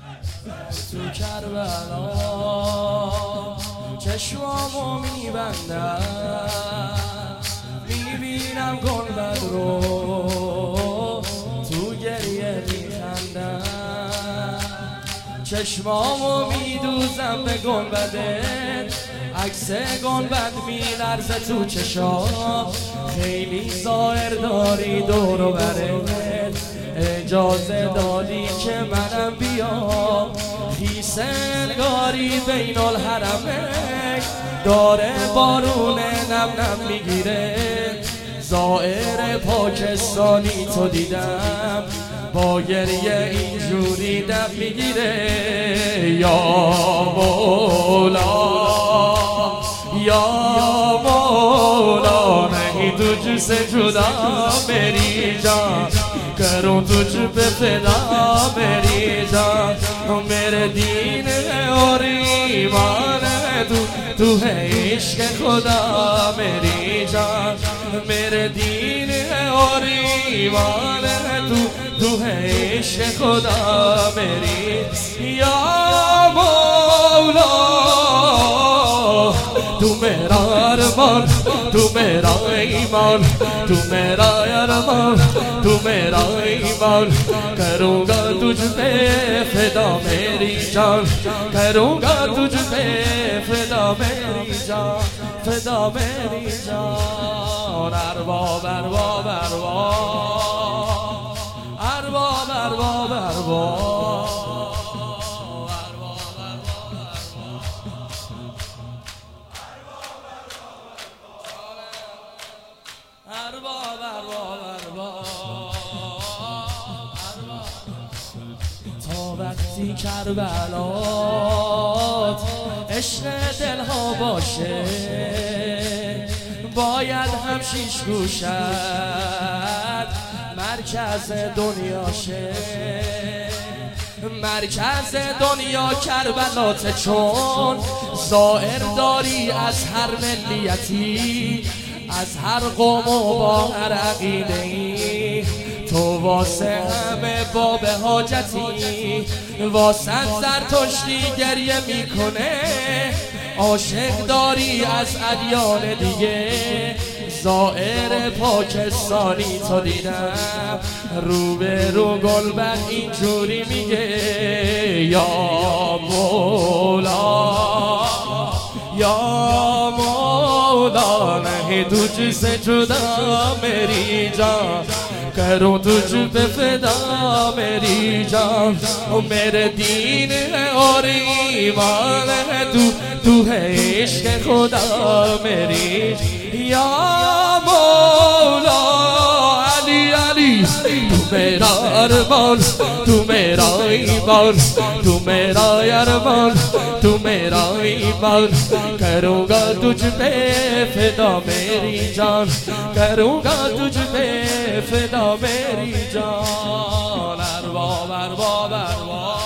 تو کربلا چشمامو میبندم، میبینم گنبد رو تو گریه میخندم، چشمامو میدوزم به گنبدت، عکس گنبد میلرزه تو چشام، خیلی ظاهر داری دور و برت، اجازه دادی که منم بیام، خیس انگاری بین الحرمین داره بارون نم نم میگیره، زائر پاکستانی تو دیدم با گریه اینجوری دم میگیره، یا مولا یا مولا نہیں تجھ سے جدا میری جان، کروں تجھ پہ فدا میری جان، میرے دین ہے اور ایمان ہے تو ہے عشق خدا میری جان، میرے دین ہے اور ایمان ہے تو ہے عشق خدا میری، یا مولا تو میرا ارمان تو میرا ایمان، تو میرا ارمان تو میرا ایمان، کروں گا تجھ پہ فدا میری جان، کروں گا تجھ پہ فدا میری جان، فدا میری جان، ارباب ارباب ارباب ارباب ارباب تا وقتی کربلات عشق دلها باشه، باید هم شیش گوشت مرکز دنیاشه، مرکز دنیا کربلاته، چون ظاهر داری از هر ملیتی، از هر قوم و با هر عقیده‌ای، تو واسه همه باب حاجتی، واسه زرتشتی گریه میکنه، عاشق داری از ادیان دیگه، زائر پاکستانی تو دیدم رو به رو گلبد اینجوری میگه، یا مولا یا مولا نہیں تجھ سے جدا میری جان، کروں تجھ پہ فدا میری جان، میرے دین ہے اور ایمان ہے تو ہے عشق خدا میری، یا مولا علی علی تو میرا ارمان تو میرا ایمان، تو میرا ارمان تو میرا ایمان، کروں گا تجھ پہ فدا میری جان، کروں گا تجھ پہ فدا میری جان، ارباب ارباب ارباب